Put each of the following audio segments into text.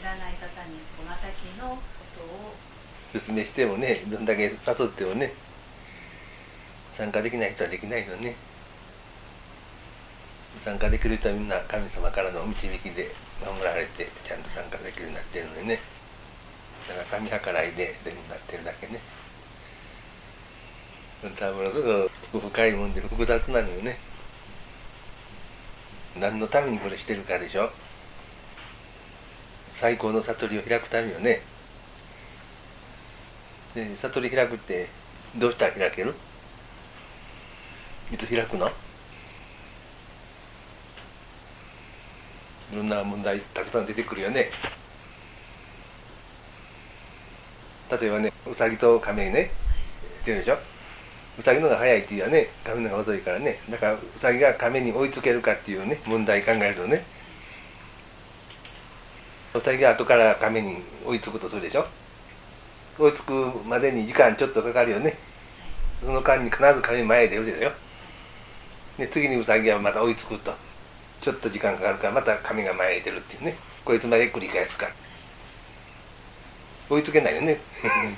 らない方に小型機のことを説明してもね、どんだけ誘ってもね、参加できない人はできないのね。参加できる人はみんな神様からの導きで守られてちゃんと参加できるようになってるのにね。だから神計らいで全部なってるだけね。本当はものすごく深いもんで複雑なのよね。何のためにこれしてるかでしょ。最高の悟りを開くためよね。で、悟り開くってどうしたら開ける？いつ開くの？いろんな問題たくさん出てくるよね。例えばね、ウサギとカメね、してるでしょ。ウサギの方が早いっていうのはね、カメの方が遅いからね。だからウサギがカメに追いつけるかっていうね、問題考えるとね、ウサギが後からカメに追いつくとするでしょ。追いつくまでに時間ちょっとかかるよね。その間に必ずカメ前へ出るでしょ。で、次にウサギはまた追いつくと。ちょっと時間かかるからまたカメが前へ出るっていうね。こいつまで繰り返すか。追いつけないよね。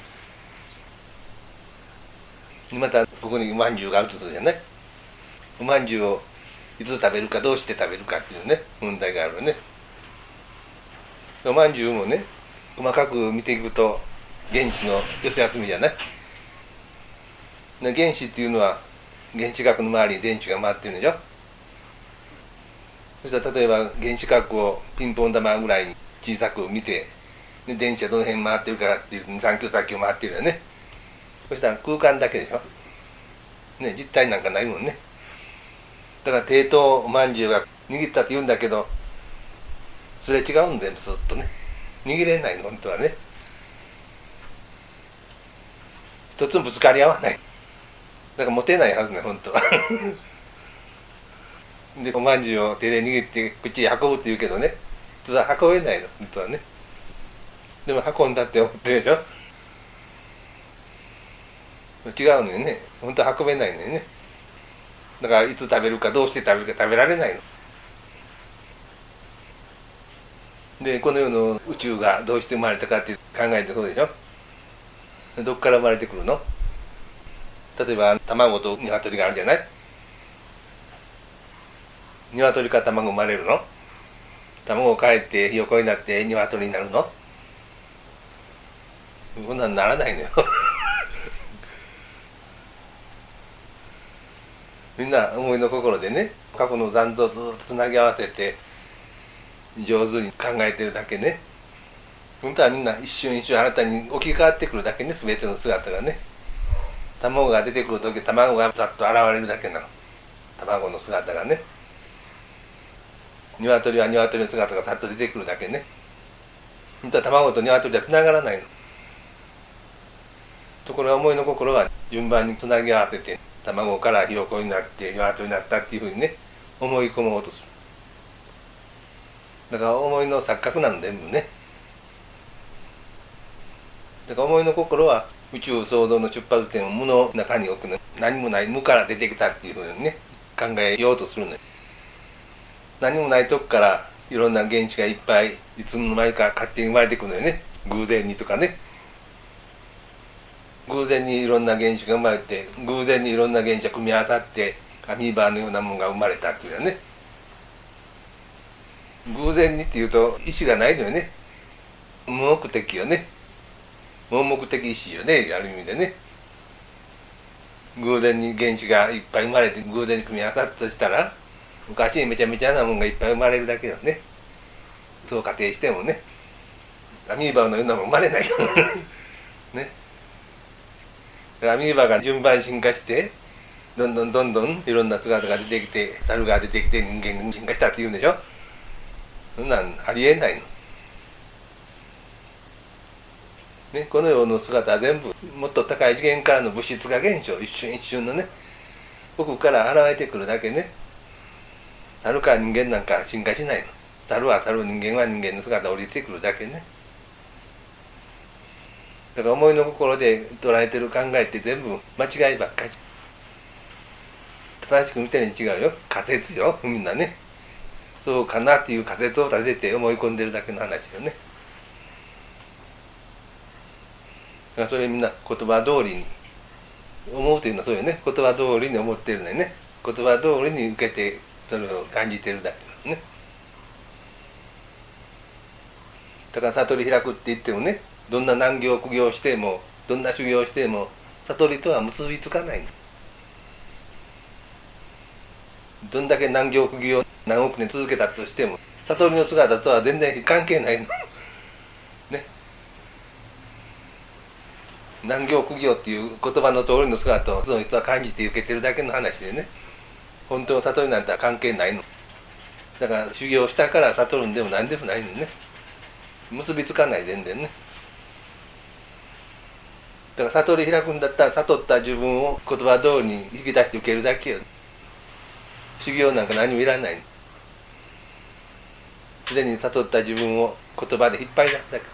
またここにおまんじゅうがあるとするじゃない。おまんじゅうをいつ食べるかどうして食べるかっていうね問題があるよね。おまんじゅうもね細かく見ていくと原子の寄せ集めじゃない。原子っていうのは原子核の周りに電池が回ってるんでしょ。そしたら例えば原子核をピンポン玉ぐらいに小さく見て、で電池はどの辺回ってるからっていう3キロ先を回ってるよね。そしたら空間だけでしょ。ね、実体なんかないもんね。だから手とおまんじゅうが握ったって言うんだけど、それ違うんだよ、ずっとね。握れないの、本当はね。一つもぶつかり合わない。だから持てないはずね、本当は。で、おまんじゅうを手で握って口へ運ぶって言うけどね、普通は運べないの、本当はね。でも運んだって思ってるでしょ。違うのよね。本当は運べないのよね。だからいつ食べるかどうして食べるか食べられないの。で、この世の宇宙がどうして生まれたかって考えてそうでしょ。どっから生まれてくるの？例えば卵と鶏があるじゃない。鶏から卵生まれるの？卵をかえってひよこになって鶏になるの？こんなんならないのよ。みんな思いの心でね、過去の残像をずっとつなぎ合わせて上手に考えてるだけね。本当はみんな一瞬一瞬新たに置き換わってくるだけね、全ての姿がね。卵が出てくるとき卵がさっと現れるだけなの。卵の姿がね。鶏は鶏の姿がさっと出てくるだけね。本当は卵と鶏はつながらないの。ところが思いの心は順番につなぎ合わせて卵からひよこになって鶏になったっていうふうにね思い込もうとする。だから思いの錯覚なんだ全部ね。だから思いの心は宇宙創造の出発点を無の中に置くの。何もない無から出てきたっていうふうにね考えようとするのよ。何もないとこからいろんな原子がいっぱいいつの間にか勝手に生まれてくるのよね。偶然にとかね。偶然にいろんな原子が生まれて偶然にいろんな原子が組み合わさってアミーバのようなものが生まれたっていうのはね。偶然にっていうと意志がないのよね。無目的よね。無目的意志よね、ある意味でね。偶然に原子がいっぱい生まれて偶然に組み合わさったとしたらおかしいめちゃめちゃなもんがいっぱい生まれるだけよね。そう仮定してもねアミーバのようなもん生まれないよ。ね。アミーバが順番進化してどんどんどんどんいろんな姿が出てきて猿が出てきて人間が進化したって言うんでしょ。そんなんありえないの。ね、この世の姿は全部もっと高い次元からの物質化現象一瞬一瞬のね奥から現れてくるだけね。猿から人間なんか進化しないの。猿は猿、人間は人間の姿が降りてくるだけね。だから思いの心で捉えてる考えって全部間違いばっかり。正しく見てるに違うよ。仮説よ、みんなね。そうかなっていう仮説を立てて思い込んでるだけの話よね。 からそれみんな言葉通りに思うというのはそうよね。言葉通りに思ってるのよね。言葉通りに受けてそれを感じてるだけね。だから悟り開くって言ってもね、どんな難行苦行してもどんな修行しても悟りとは結びつかないの。どんだけ難行苦行何億年続けたとしても悟りの姿とは全然関係ないのね。難行苦行っていう言葉の通りの姿をその人は感じて受けてるだけの話でね、本当の悟りなんて関係ないの。だから修行したから悟るんでも何でもないのね。結びつかない全然ね。だから悟り開くんだったら悟った自分を言葉通りに引き出して受けるだけよ。修行なんか何もいらないの。すでに悟った自分を言葉で引っ張り出すだけ。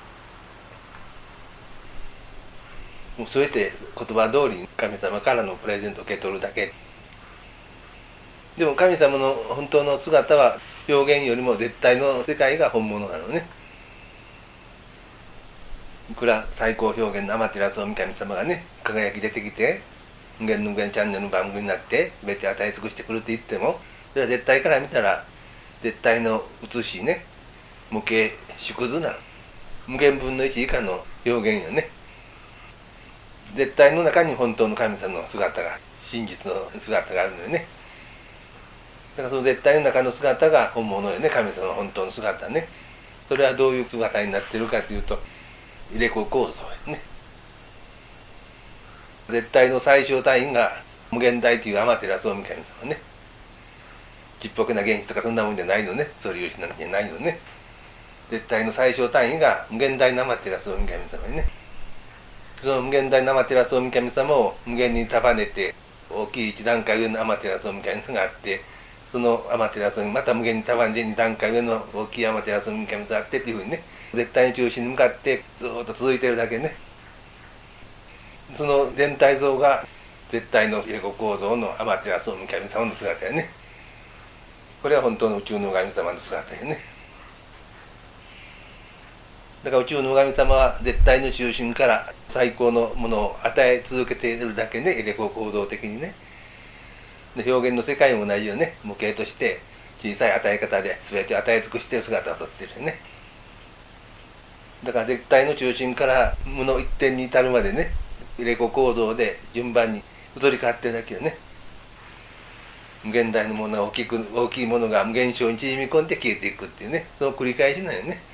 もう全て言葉通りに神様からのプレゼントを受け取るだけ。でも神様の本当の姿は表現よりも絶対の世界が本物なのね。いくら最高表現の天照大神様がね輝き出てきて無限の無限チャンネルの番組になって全て与え尽くしてくるって言っても、それは絶対から見たら絶対の写しね、無形縮図なの。無限分の1以下の表現よね。絶対の中に本当の神様の姿が、真実の姿があるのよね。だからその絶対の中の姿が本物よね、神様の本当の姿ね。それはどういう姿になっているかというと、入れ子構造よね。絶対の最小単位が無限大という天照大神様ね。ちっぽけな現実とかそんなもんじゃないのね。そういう人なんじゃないのね。絶対の最小単位が無限大の天照大神様にね。その無限大の天照大神様を無限に束ねて大きい一段階上の天照大神様があって、その天照大神また無限に束ねて二段階上の大きい天照大神様があってっていうふうにね、絶対の中心に向かってずっと続いているだけね。その全体像が絶対の入れ子構造の天照大神様の姿やね。これは本当の宇宙の神様の姿やね。だから宇宙の神様は絶対の中心から最高のものを与え続けているだけね、入れ子構造的にね。で表現の世界も同じよね。無形として小さい与え方で全てを与え尽くしている姿をとっているよね。だから絶対の中心から無の一点に至るまでね、入れ子構造で順番に移り変わってるだけよね。無限大のものが大きいものが無限小に縮み込んで消えていくっていうね、その繰り返しなんよね。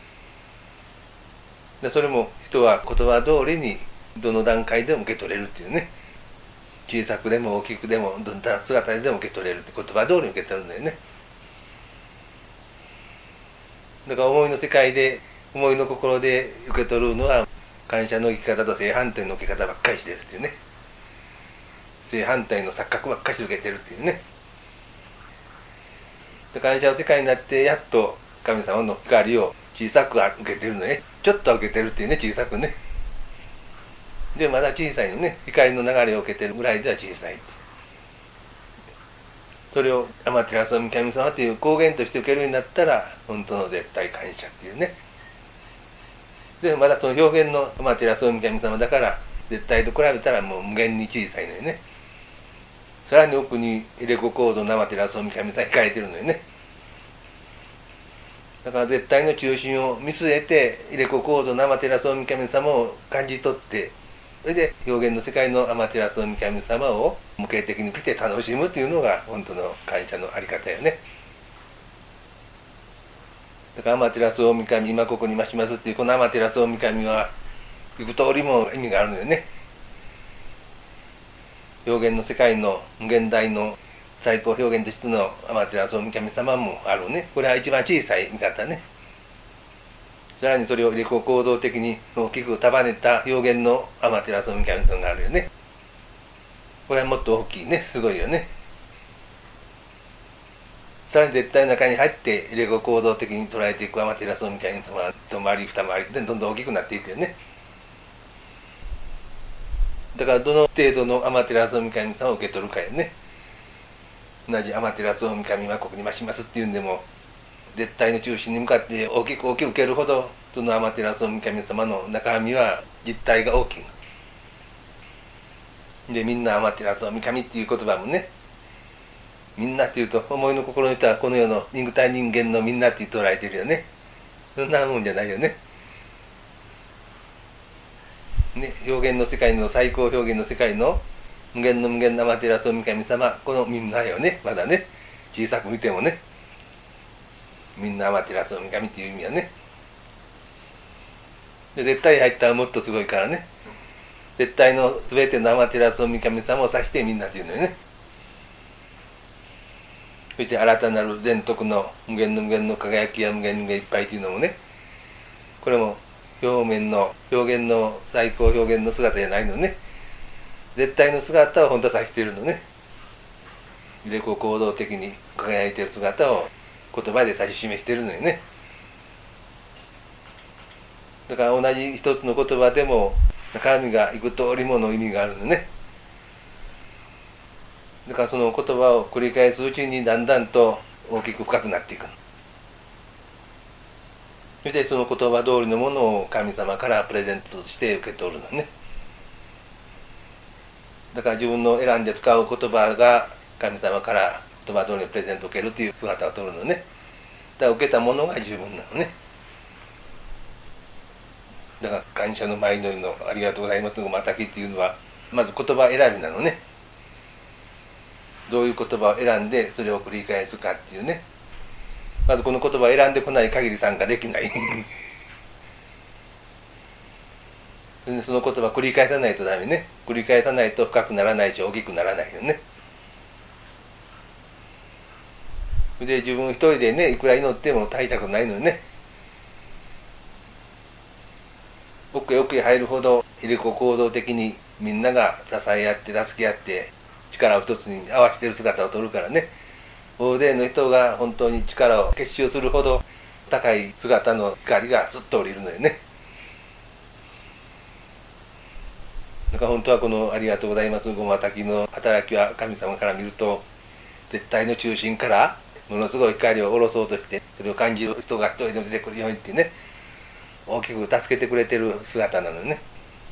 でそれも人は言葉通りにどの段階でも受け取れるっていうね。小さくでも大きくでもどんな姿でも受け取れるって言葉通りに受け取るんだよね。だから思いの世界で思いの心で受け取るのは感謝の生き方と正反対の生き方ばっかりしてるっていうね。正反対の錯覚ばっかり受けてるっていうね。で感謝の世界になってやっと神様の光を小さく受けてるのね。ちょっと受けてるっていうね、小さくね。でまだ小さいのね、光の流れを受けてるぐらいでは小さい。それを天照大神様っていう光源として受けるようになったら本当の絶対感謝っていうね。でまだその表現の天照大神様だから絶対と比べたらもう無限に小さいのよね。さらに奥に入れ子構造の天照大神様控えてるのよね。だから絶対の中心を見据えて入れ子構造の天照大神様を感じ取って、それで表現の世界の天照大神様を無形的に来て楽しむというのが本当の感謝のあり方よね。だから天照大神今ここに増しますっていうこの天照大神は幾通りも意味があるのよね。表現の世界の無限大の最高表現としての天照大神様もあるね。これは一番小さい見方ね。さらにそれを入れ子構造的に大きく束ねた表現の天照大神様があるよね。これはもっと大きいね、すごいよね。さらに絶対の中に入って入れ子構造的に捉えていく天照大神様は一回り二回りでどんどん大きくなっていくよね。だからどの程度の天照大神様を受け取るかよね。同じ天照大神はここに増しますっていうんでも絶対の中心に向かって大きく大きく受けるほど、その天照大神様の中身は実体が大きい。で、みんな天照大神っていう言葉もね、みんなっていうと、思いの心の人はこの世の肉体人間のみんなって捉えてるよね。そんなもんじゃないよね。ね、表現の世界の最高表現の世界の無限の無限な天照大神様、このみんなよね、まだね、小さく見てもね、みんな天照大神っていう意味はね。で、絶対入ったらもっとすごいからね、絶対の全ての天照大神様を指してみんなっていうのよね。そして新たなる全徳の無限の無限の輝きや無限無限いっぱいというのもね、これも表面の表現の最高表現の姿じゃないのね。絶対の姿を本当は指しているのね。でこう行動的に輝いている姿を言葉で指し示しているのよね。だから同じ一つの言葉でも中身が幾通りもの意味があるのね。だからその言葉を繰り返すうちにだんだんと大きく深くなっていく。そしてその言葉通りのものを神様からプレゼントとして受け取るのね。だから自分の選んで使う言葉が神様から言葉通りのプレゼントを受けるという姿を取るのね。だから受けたものが十分なのね。だから感謝の舞祈りのありがとうございますのまたきっていうのはまず言葉選びなのね。どういう言葉を選んでそれを繰り返すかっていうね。まずこの言葉を選んでこない限り参加できないその言葉を繰り返さないとダメね。繰り返さないと深くならないし大きくならないよね。で自分一人でねいくら祈っても大したことないのよね。奥へ奥へ入るほど入れ子行動的にみんなが支え合って助け合って力を一つに合わせている姿を撮るからね。大勢の人が本当に力を結集するほど高い姿の光がすっと降りるのよね。だから本当はこのありがとうございますごまたきの働きは神様から見ると絶対の中心からものすごい光を下ろそうとしてそれを感じる人が一人でも出てくるようにってね大きく助けてくれてる姿なのよね。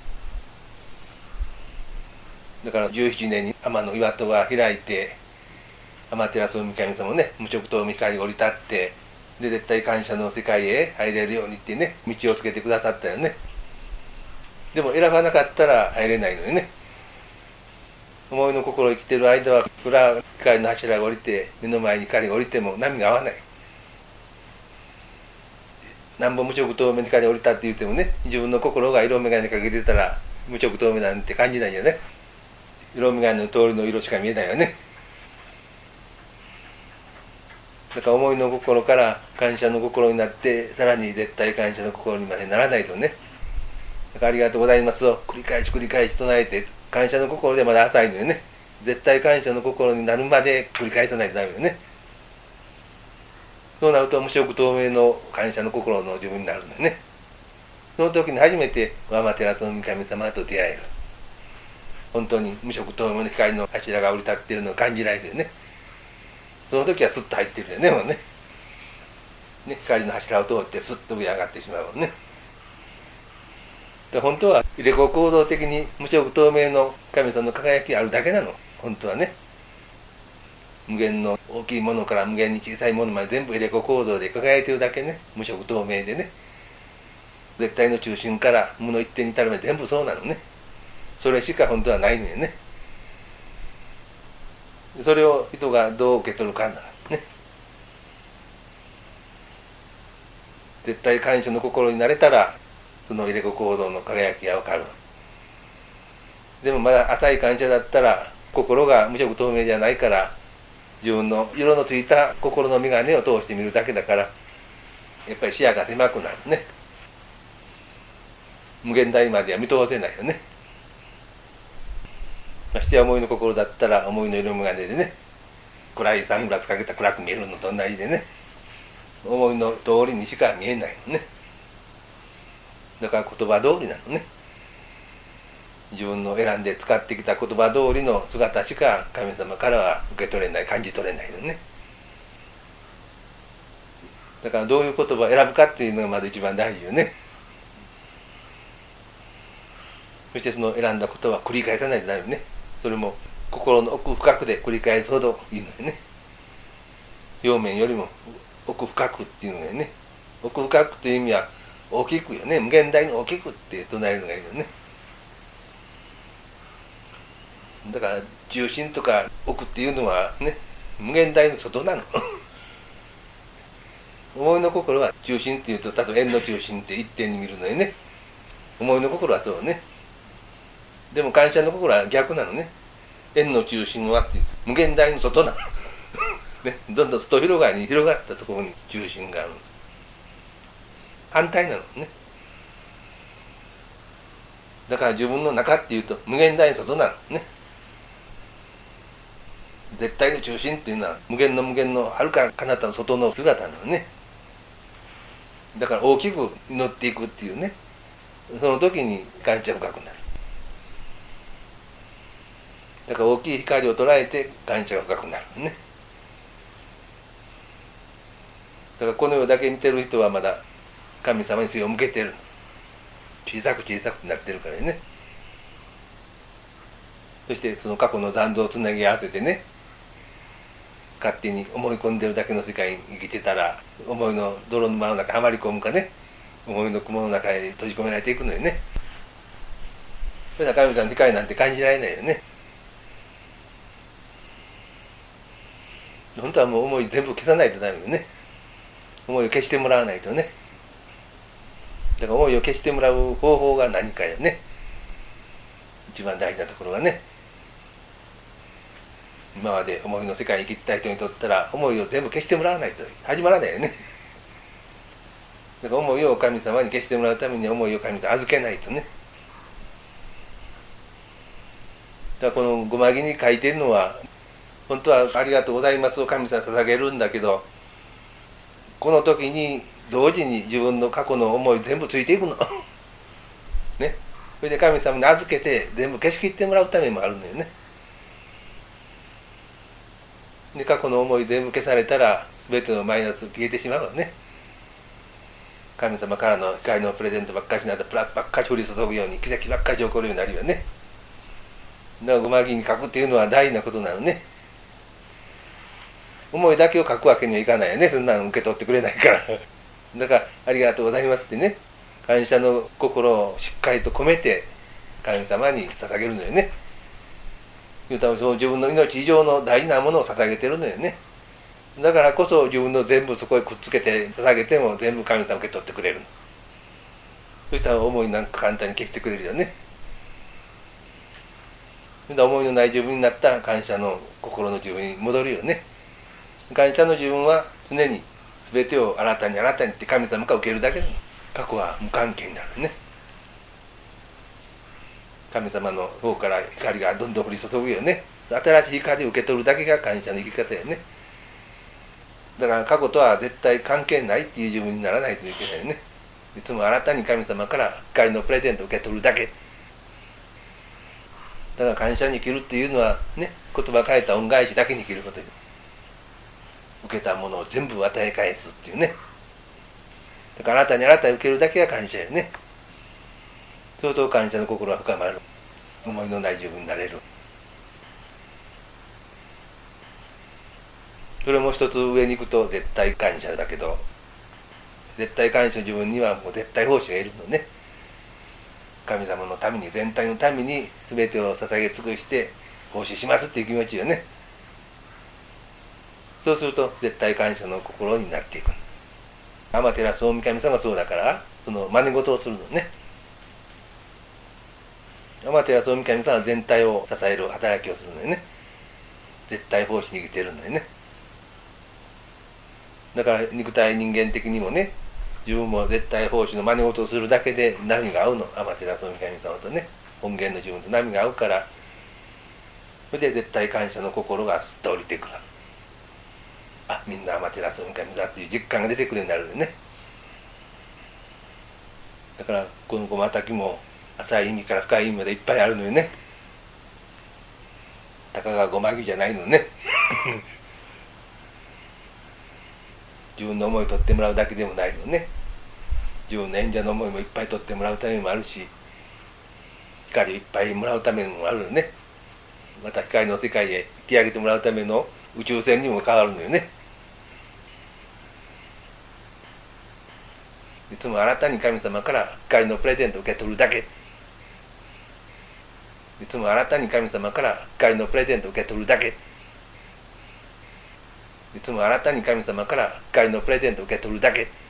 だから17年に天の岩戸が開いて天照大神様もね無色透明光が降り立ってで絶対感謝の世界へ入れるようにってね道をつけてくださったよね。でも選ばなかったら入れないのよね。思いの心を生きてる間は暗光の柱が降りて目の前に光が降りても波が合わない。なんぼ無色透明に光が降りたって言ってもね自分の心が色眼鏡かけてたら無色透明なんて感じないよね。色眼鏡の通りの色しか見えないよね。だから思いの心から感謝の心になってさらに絶対感謝の心にまでならないとね。だからありがとうございますを繰り返し繰り返し唱えて感謝の心でまだ浅いのよね。絶対感謝の心になるまで繰り返さないとダメよね。そうなると無色透明の感謝の心の自分になるのよね。その時に初めて天照大神様と出会える。本当に無色透明の光の柱が降り立っているのを感じられるよね。その時はスッと入ってるよねもうね。光の柱を通ってスッと上上がってしまうもんね。で本当は入れ子行動的に無色透明の神様の輝きがあるだけなの本当はね。無限の大きいものから無限に小さいものまで全部入れ子構造で輝いてるだけね。無色透明でね絶対の中心から無の一点に至るまで全部そうなのね。それしか本当はないのよね。それを人がどう受け取るかなね。絶対感謝の心になれたらその入れ子行動の輝きが分かる。でもまだ浅い感謝だったら心が無色透明じゃないから自分の色のついた心の眼鏡を通して見るだけだからやっぱり視野が狭くなるね。無限大までは見通せないよね。ましてや思いの心だったら思いの色眼鏡でね暗いサングラスかけた暗く見えるのと同じでね思いの通りにしか見えないのね。だから言葉通りなのね。自分の選んで使ってきた言葉通りの姿しか神様からは受け取れない感じ取れないのね。 だからどういう言葉を選ぶかっていうのがまず一番大事よね。そしてその選んだ言葉を繰り返さないとダメよね。それも心の奥深くで繰り返すほどいいのよね。表面よりも奥深くっていうのがね、奥深くという意味は大きくよね。無限大に大きくって唱えるのがいいよね。だから中心とか奥っていうのはね、無限大の外なの。思いの心は中心っていうと、例えば円の中心って一点に見るのよね。思いの心はそうね。でも感謝の心は逆なのね。円の中心はっていうと無限大の外なの。ね、どんどん外広がりに広がったところに中心がある。反対なのね。だから自分の中っていうと無限大の外なのね。絶対の中心っていうのは無限の遥か彼方の外の姿なのね。だから大きく祈っていくっていうね、その時に感謝深くなる。だから大きい光を捉えて感謝が深くなるね。だからこの世だけ見てる人はまだ神様に背を向けてる。小さくなってるからね。そしてその過去の残像をつなぎ合わせてね、勝手に思い込んでるだけの世界に生きてたら、思いの泥沼の中にはまり込むかね、思いの雲の中へ閉じ込められていくのよね。それは神様の理解なんて感じられないよね。本当はもう思い全部消さないとダメよね。思いを消してもらわないとね。だから思いを消してもらう方法が何かよね。一番大事なところはね。今まで思いの世界に生きてた人にとったら思いを全部消してもらわないと始まらないよね。だから思いを神様に消してもらうために思いを神様に預けないとね。だからこのごまぎに書いてるのは、本当はありがとうございますを神様に捧げるんだけど、この時に同時に自分の過去の思い全部ついていくの。ね。それで神様に預けて全部消し切ってもらうためもあるのよね。で過去の思い全部消されたら全てのマイナス消えてしまうわね。神様からの光のプレゼントばっかしになったらプラスばっかり降り注ぐように奇跡ばっかり起こるようになるよね。だからごまぎに書くっていうのは大事なことなのね。思いだけを書くわけにはいかないよね。そんなの受け取ってくれないからだからありがとうございますってね、感謝の心をしっかりと込めて神様に捧げるのよね。言うたらその自分の命以上の大事なものを捧げてるのよね。だからこそ自分の全部そこへくっつけて捧げても全部神様受け取ってくれるの。そしたら思いなんか簡単に消してくれるよね。そしたら思いのない自分になったら感謝の心の自分に戻るよね。感謝の自分は常に全てを新たにって神様が受けるだけなの。過去は無関係になるね。神様の方から光がどんどん降り注ぐよね。新しい光を受け取るだけが感謝の生き方よね。だから過去とは絶対関係ないっていう自分にならないといけないよね。いつも新たに神様から光のプレゼントを受け取るだけ。だから感謝に生きるっていうのはね、言葉変えた恩返しだけに生きることよ。受けたものを全部与え返すっていうね。だから新たに受けるだけが感謝よね。そうすると感謝の心は深まる。思いのない自分になれる。それも一つ上に行くと絶対感謝だけど、絶対感謝の自分にはもう絶対奉仕がいるのね。神様のために、全体のために全てを捧げ尽くして奉仕しますっていう気持ちよね。そうすると絶対感謝の心になっていく。天照大神様がそうだから、その真似事をするのね。天照大神様は全体を支える働きをするのよね。絶対奉仕に生きてるのよね。だから肉体人間的にもね、自分も絶対奉仕の真似事をするだけで波が合うの。天照大神様とね、本源の自分と波が合うから、それで絶対感謝の心がすっと降りてくる。あ、みんな天照大神様っていう実感が出てくるようになるよね。だからこのごまたきも浅い意味から深い意味までいっぱいあるのよね。たかがごまぎじゃないのね。 自分の思いを取ってもらうだけでもないよね。自分の演者の思いもいっぱい取ってもらうためもあるし、光をいっぱいもらうためもあるよね。また光の世界へ引き上げてもらうための宇宙船にも変わるのよね。いつも新たに神様から光のプレゼントを受け取るだけ。いつも新たに神様から光のプレゼントを受け取るだけ。いつも新たに神様から光のプレゼントを受け取るだけ。